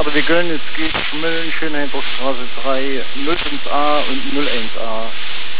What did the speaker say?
Aber wir können jetzt gegen Schmölln, Schönhändlerstraße 3, 05a und 01a.